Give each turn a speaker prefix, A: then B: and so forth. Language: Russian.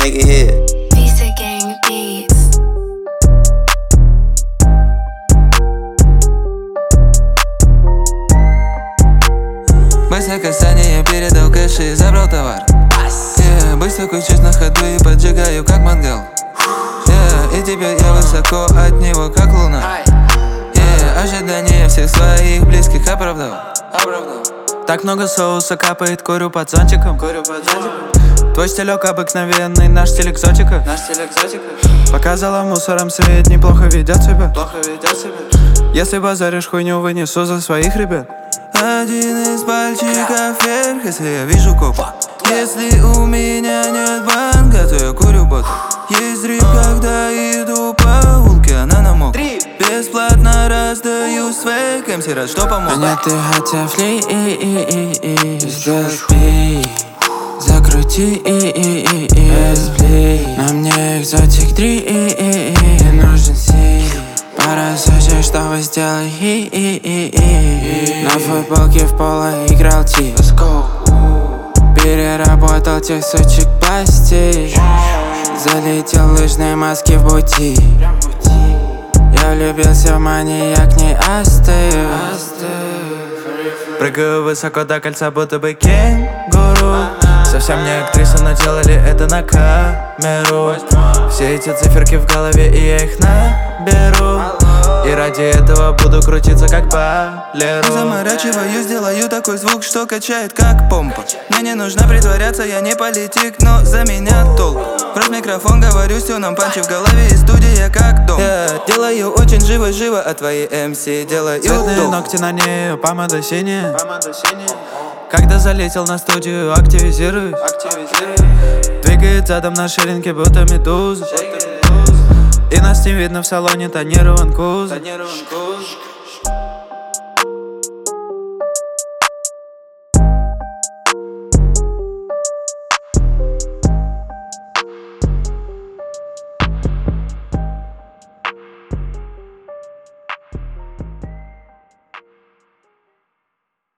A: make it hit.
B: Pizza Gang Beats.
C: Быстро касание, передал кэш и забрал товар. Быстро кручусь на ходу и поджигаю как мангал. И теперь я высоко от него как луна. Ожидания всех своих близких оправдал. Так много соуса капает, курю под зонтиком. Твой стилек обыкновенный, наш стиль экзотика. Показала мусором свет, неплохо ведет себя. Если базаришь хуйню, вынесу за своих ребят. Один из пальчиков вверх, если я вижу копа. Если у меня нет банка, то я курю бот. Есть дрип, когда иду по улке, она намок. Бесплатно раздаю свек, МС рад, что помог.
D: Меня ты хотя фли, сделай пи, закрути, на мне экзотик 3, нужен си. Пора сочи, чтобы сделать на футболке в поло играл ти. Переработал тех сучек пластик. Залетел лыжной маски в бути. Я влюбился в маньяк, не остыл.
C: Прыгаю высоко до кольца, будто бы кенгуру. Совсем не актриса, но делали это на камеру. Все эти циферки в голове, и я их наберу. И ради этого буду крутиться как балеру. Заморачиваюсь, делаю такой звук, что качает как помпа. Мне не нужно притворяться, я не политик, но за меня толк. Брось микрофон, говорю с тюном, панчи в голове и студия как дом. Я делаю очень живо-живо, а твои МС делаю
D: цветные ногти на нее, помада синяя. Когда залетел на студию, активизируюсь. Двигает задом на ширинке, будто медуза. И нас не видно в салоне, тонирован кузов.